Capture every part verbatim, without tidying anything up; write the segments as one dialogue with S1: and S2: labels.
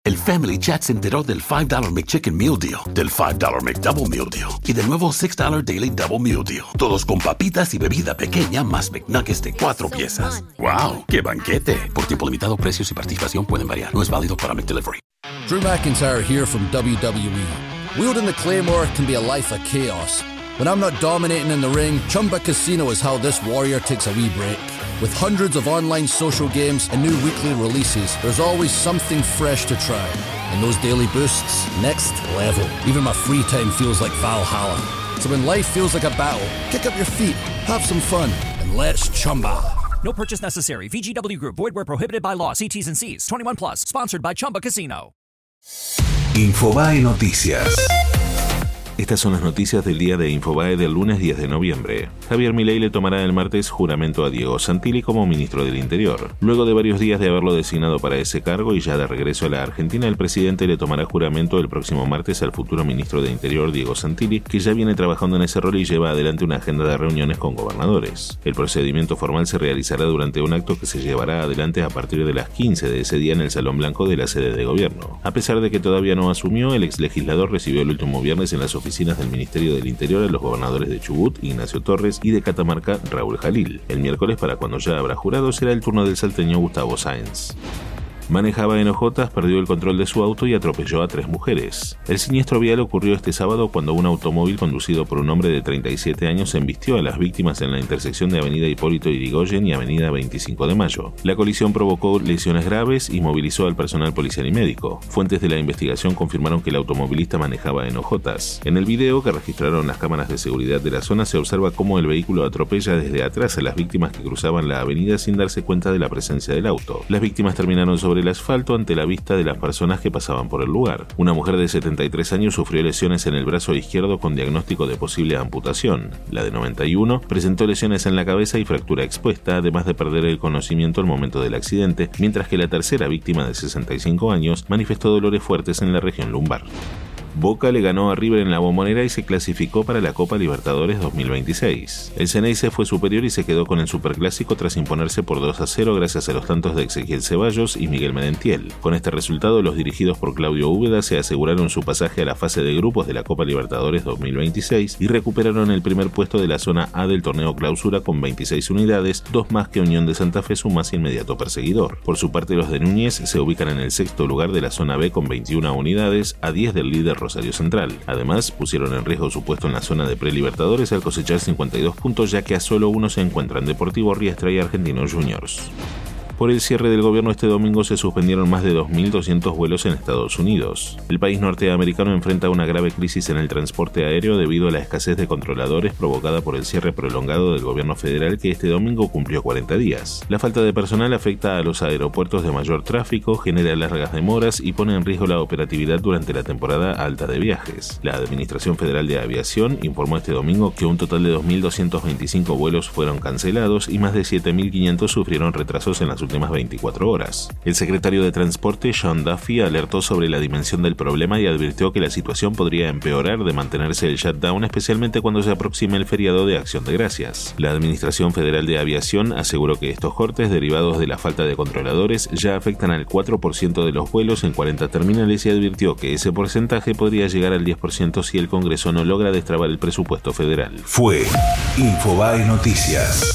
S1: El Family Chat se enteró del five dollar McChicken Meal Deal, del five dollar McDouble Meal Deal y del nuevo six dollar Daily Double Meal Deal. Todos con papitas y bebida pequeña más McNuggets de cuatro piezas. ¡Wow! ¡Qué banquete! Por tiempo limitado, precios y participación pueden variar. No es válido para McDelivery.
S2: Drew McIntyre here from W W E. Wielding the Claymore can be a life of chaos. When I'm not dominating in the ring, Chumba Casino is how this warrior takes a wee break. With hundreds of online social games and new weekly releases, there's always something fresh to try. And those daily boosts, next level. Even my free time feels like Valhalla. So when life feels like a battle, kick up your feet, have some fun, and let's Chumba.
S3: No purchase necessary. V G W Group. Void where prohibited by law. See T's and C's. twenty-one plus. Sponsored by Chumba Casino.
S4: Infobae Noticias.
S5: Estas son las noticias del día de Infobae del lunes diez de noviembre. Javier Milei le tomará el martes juramento a Diego Santilli como ministro del Interior. Luego de varios días de haberlo designado para ese cargo y ya de regreso a la Argentina, el presidente le tomará juramento el próximo martes al futuro ministro de Interior Diego Santilli, que ya viene trabajando en ese rol y lleva adelante una agenda de reuniones con gobernadores. El procedimiento formal se realizará durante un acto que se llevará adelante a partir de las quince de ese día en el Salón Blanco de la sede de gobierno. A pesar de que todavía no asumió, el ex legislador recibió el último viernes en las oficinas oficinas del Ministerio del Interior a los gobernadores de Chubut, Ignacio Torres, y de Catamarca, Raúl Jalil. El miércoles, para cuando ya habrá jurado, será el turno del salteño Gustavo Sáenz. Manejaba en hojotas, perdió el control de su auto y atropelló a tres mujeres. El siniestro vial ocurrió este sábado cuando un automóvil conducido por un hombre de treinta y siete años embistió a las víctimas en la intersección de Avenida Hipólito Yrigoyen y Avenida veinticinco de mayo. La colisión provocó lesiones graves y movilizó al personal policial y médico. Fuentes de la investigación confirmaron que el automovilista manejaba en hojotas. En el video que registraron las cámaras de seguridad de la zona se observa cómo el vehículo atropella desde atrás a las víctimas que cruzaban la avenida sin darse cuenta de la presencia del auto. Las víctimas terminaron sobre el asfalto ante la vista de las personas que pasaban por el lugar. Una mujer de setenta y tres años sufrió lesiones en el brazo izquierdo con diagnóstico de posible amputación. La de noventa y uno presentó lesiones en la cabeza y fractura expuesta, además de perder el conocimiento al momento del accidente, mientras que la tercera víctima de sesenta y cinco años manifestó dolores fuertes en la región lumbar. Boca le ganó a River en la Bombonera y se clasificó para la Copa Libertadores dos mil veintiséis. El Ceneice fue superior y se quedó con el Superclásico tras imponerse por dos a cero gracias a los tantos de Ezequiel Ceballos y Miguel Merentiel. Con este resultado, los dirigidos por Claudio Úbeda se aseguraron su pasaje a la fase de grupos de la Copa Libertadores dos mil veintiséis y recuperaron el primer puesto de la zona A del torneo Clausura con veintiséis unidades, dos más que Unión de Santa Fe, su más inmediato perseguidor. Por su parte, los de Núñez se ubican en el sexto lugar de la zona B con veintiuna unidades, a diez del líder Rosario Central. Además, pusieron en riesgo su puesto en la zona de pre-Libertadores al cosechar cincuenta y dos puntos, ya que a solo uno se encuentran Deportivo Riestra y Argentinos Juniors. Por el cierre del gobierno este domingo se suspendieron más de dos mil doscientos vuelos en Estados Unidos. El país norteamericano enfrenta una grave crisis en el transporte aéreo debido a la escasez de controladores provocada por el cierre prolongado del gobierno federal que este domingo cumplió cuarenta días. La falta de personal afecta a los aeropuertos de mayor tráfico, genera largas demoras y pone en riesgo la operatividad durante la temporada alta de viajes. La Administración Federal de Aviación informó este domingo que un total de dos mil doscientos veinticinco vuelos fueron cancelados y más de siete mil quinientos sufrieron retrasos en las últimas veinticuatro horas. El secretario de Transporte, Sean Duffy, alertó sobre la dimensión del problema y advirtió que la situación podría empeorar de mantenerse el shutdown, especialmente cuando se aproxime el feriado de Acción de Gracias. La Administración Federal de Aviación aseguró que estos cortes derivados de la falta de controladores ya afectan al cuatro por ciento de los vuelos en cuarenta terminales y advirtió que ese porcentaje podría llegar al diez por ciento si el Congreso no logra destrabar el presupuesto federal.
S4: Fue Infobae Noticias.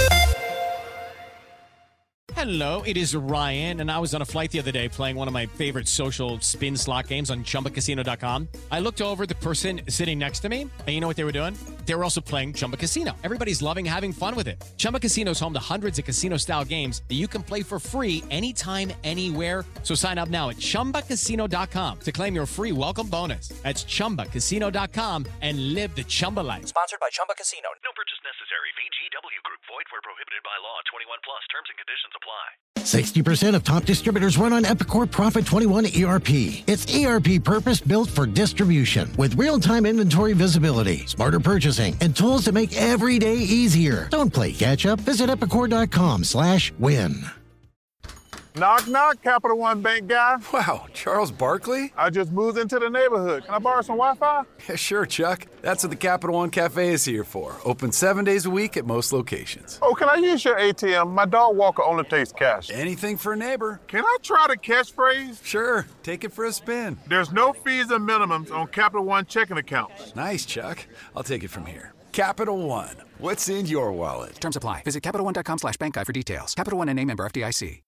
S6: Hello, it is Ryan, and I was on a flight the other day playing one of my favorite social spin slot games on Chumba Casino dot com. I looked over at the person sitting next to me, and you know what they were doing? They were also playing Chumba Casino. Everybody's loving having fun with it. Chumba Casino is home to hundreds of casino-style games that you can play for free anytime, anywhere. So sign up now at Chumba Casino dot com to claim your free welcome bonus. That's Chumba Casino dot com and live the Chumba life.
S3: Sponsored by Chumba Casino.
S7: No purchase necessary. V G W Group. Void where prohibited by law. twenty-one plus. Terms and conditions apply.
S8: sixty percent of top distributors run on Epicor Profit twenty-one E R P. It's E R P purpose-built for distribution with real-time inventory visibility, smarter purchasing, and tools to make every day easier. Don't play catch-up. Visit epicor dot com slash win.
S9: Knock, knock, Capital One Bank guy.
S10: Wow, Charles Barkley?
S9: I just moved into the neighborhood. Can I borrow some Wi-Fi?
S10: Yeah, sure, Chuck. That's what the Capital One Cafe is here for. Open seven days a week at most locations.
S9: Oh, can I use your A T M? My dog Walker only takes cash.
S10: Anything for a neighbor.
S9: Can I try the catchphrase?
S10: Sure, take it for a spin.
S9: There's no fees and minimums on Capital One checking accounts.
S10: Nice, Chuck. I'll take it from here. Capital One. What's in your wallet?
S11: Terms apply. Visit CapitalOne.com slash bank guide for details. Capital One N A member F D I C.